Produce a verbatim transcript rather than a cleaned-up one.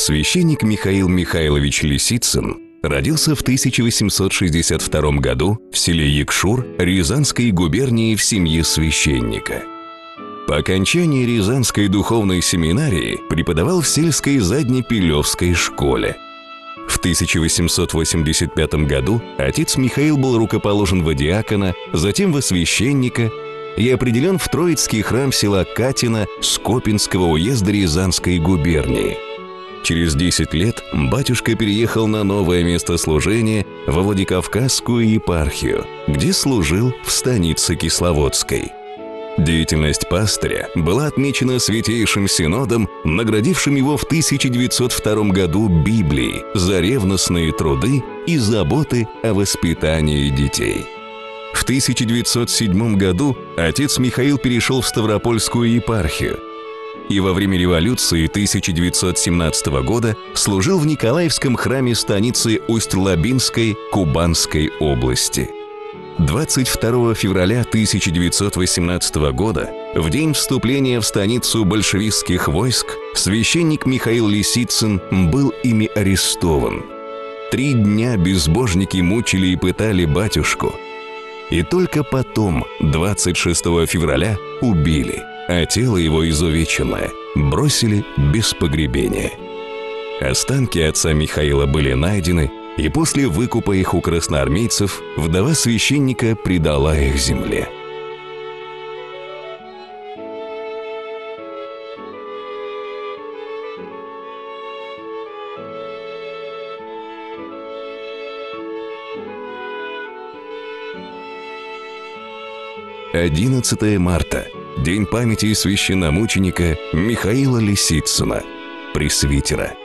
Священник Михаил Михайлович Лисицын родился в тысяча восемьсот шестьдесят втором году в селе Якшур Рязанской губернии в семье священника. По окончании Рязанской духовной семинарии преподавал в сельской Заднепилевской школе. В тысяча восемьсот восемьдесят пятом году отец Михаил был рукоположен во диакона, затем во священника и определен в Троицкий храм села Катино Скопинского уезда Рязанской губернии. Через десять лет батюшка переехал на новое место служения во Владикавказскую епархию, где служил в станице Кисловодской. Деятельность пастыря была отмечена Святейшим Синодом, наградившим его в тысяча девятьсот втором году Библией за ревностные труды и заботы о воспитании детей. В тысяча девятьсот седьмом году отец Михаил перешел в Ставропольскую епархию и во время революции тысяча девятьсот семнадцатого года служил в Николаевском храме станицы Усть-Лабинской Кубанской области. двадцать второго февраля тысяча девятьсот восемнадцатого года, в день вступления в станицу большевистских войск, священник Михаил Лисицын был ими арестован. Три дня безбожники мучили и пытали батюшку. И только потом, двадцать шестого февраля, убили, а тело его изувеченное бросили без погребения. Останки отца Михаила были найдены, и после выкупа их у красноармейцев вдова священника предала их земле. одиннадцатое марта. День памяти священномученика Михаила Лисицына, пресвитера.